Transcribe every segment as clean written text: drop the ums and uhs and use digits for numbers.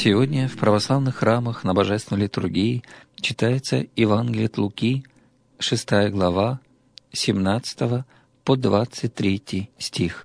Сегодня в православных храмах на Божественной литургии читается Евангелие от Луки, 6 глава, 17 по 23 стих.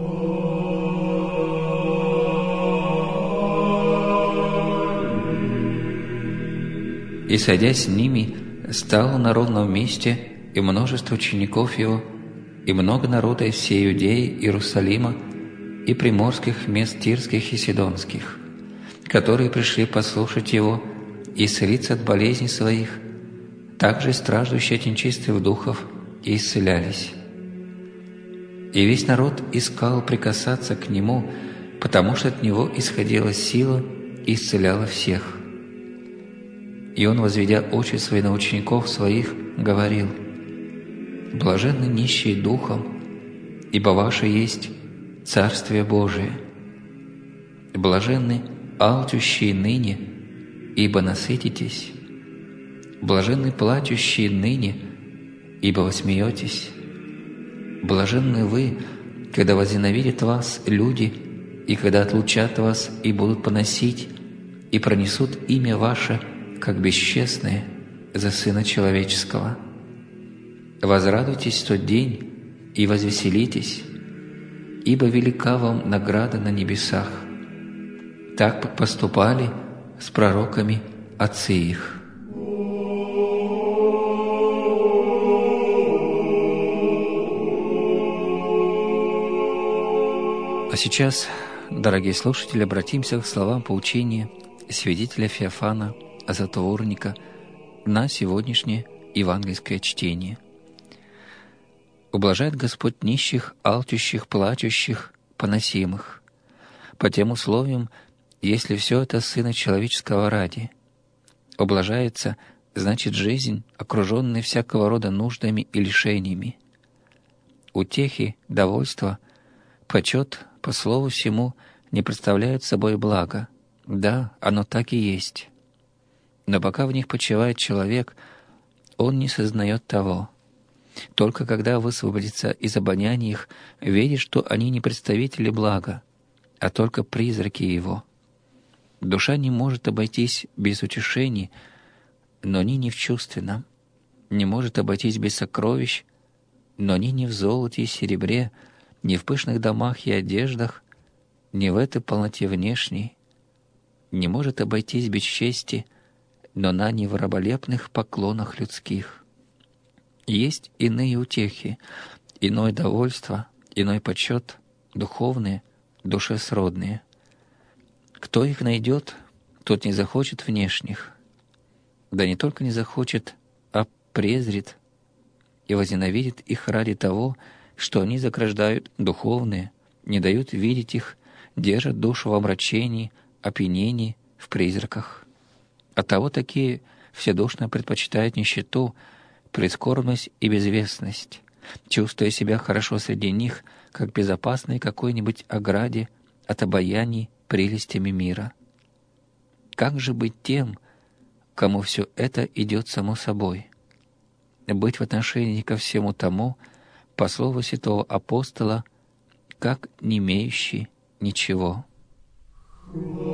«И, сойдя с ними, стало на ровном месте и множество учеников его, и много народа из всей Иудеи, Иерусалима и приморских мест Тирских и Сидонских, которые пришли послушать его и исцелиться от болезней своих, также страждущие от нечистых духов и исцелялись. И весь народ искал прикасаться к нему, потому что от него исходила сила и исцеляла всех. И он, возведя очи свои на учеников своих, говорил: «Блаженны нищие духом, ибо ваше есть Царствие Божие. Блаженны алчущие ныне, ибо насытитесь. Блаженны плачущие ныне, ибо вы смеетесь. Блаженны вы, когда возненавидят вас люди, и когда отлучат вас и будут поносить, и пронесут имя ваше, как бесчестное, за Сына Человеческого. Возрадуйтесь в тот день и возвеселитесь, ибо велика вам награда на небесах. Так поступали с пророками отцы их». А сейчас, дорогие слушатели, обратимся к словам поучения святителя Феофана Затворника на сегодняшнее евангельское чтение. «Ублажает Господь нищих, алчущих, плачущих, поносимых, по тем условиям, если все это Сына Человеческого ради. Ублажается, значит, жизнь, окруженная всякого рода нуждами и лишениями. Утехи, довольство, почет по слову всему не представляют собой блага. Да, оно так и есть. Но пока в них почивает человек, он не сознает того. Только когда высвободится из обоняния их, видит, что они не представители блага, а только призраки его. Душа не может обойтись без утешений, но ни не в чувственном, не может обойтись без сокровищ, но ни не в золоте и серебре, ни в пышных домах и одеждах, ни в этой полноте внешней, не может обойтись без чести, но на не в раболепных поклонах людских. Есть иные утехи, иное довольство, иной почет, духовные, душе сродные. Кто их найдет, тот не захочет внешних. Да не только не захочет, а презрит и возненавидит их ради того, что они заграждают духовные, не дают видеть их, держат душу в омрачении, опьянении, в призраках. Оттого такие вседушно предпочитают нищету, прискорбность и безвестность, чувствуя себя хорошо среди них, как безопасной какой-нибудь ограде от обаяний прелестями мира. Как же быть тем, кому все это идет само собой? Быть в отношении ко всему тому, по слову святого апостола, как не имеющий ничего.